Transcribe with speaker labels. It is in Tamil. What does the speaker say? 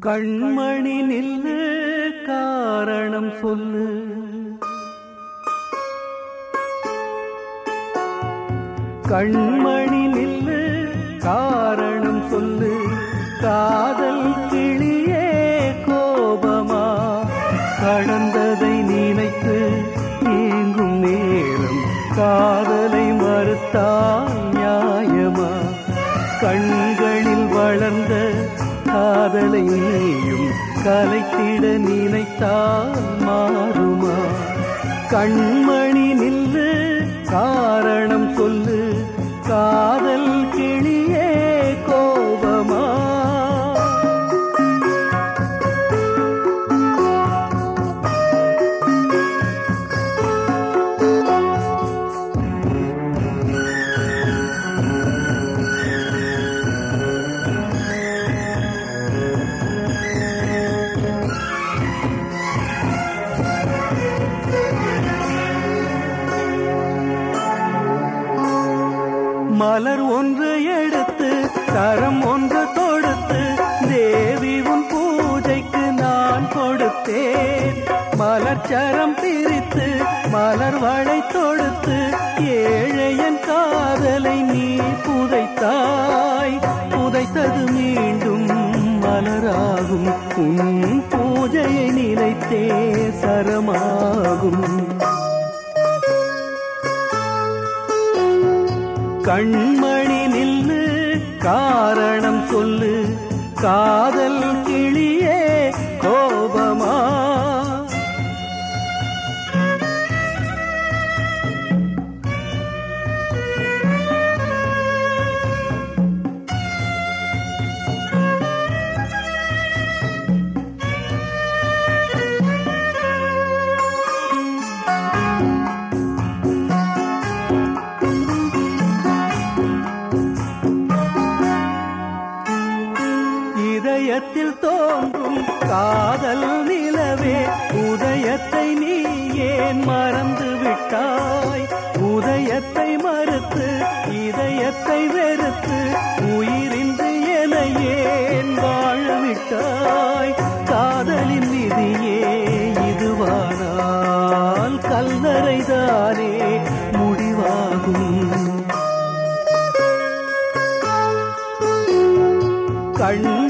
Speaker 1: கண்மணி நில்லு காரணம் சொல்லு, கண்மணி நில்லு காரணம் சொல்லு. காதல் கிளியே கோபமா, கடந்ததை நினைத்து ஏங்கும் நேரம் காதலை மறுத்தால் நியாயமா? கண்களில் வளர்ந்த காதலை நீயும் கலைத்திட நினைத்தால் மாறுமா? கண்மணி நில்லு காரணம் சொல்லு, காதல் கிளியே கோபமா? மலர் ஒன்று எடுத்து கரம் ஒன்று தொடுத்து தேவி உன் பூஜைக்கு நான் கொடுத்தேன். மலர்ச்சரம் பிரித்து மலர் வளை தொடுத்து ஏழையன் காதலை நீ புதைத்தாய். புதைத்தது மீண்டும் மலராகும், உன் பூஜையை நினைத்தே சரமாகும். கண்மணி நில்லு காரணம் சொல்லு, காதல் கிளியே கோபமா? இதயத்தில் தோன்றும் காதல் நிலவே, உதயத்தை நீ ஏன் மறந்து விட்டாய்? உதயத்தை மறுத்து இதயத்தை வெறுத்து உயிரின்றி என ஏன் வாழ விட்டாய்? காதலின் விதியே இதுவானால் கல்லறைதானே முடிவாகும். கண்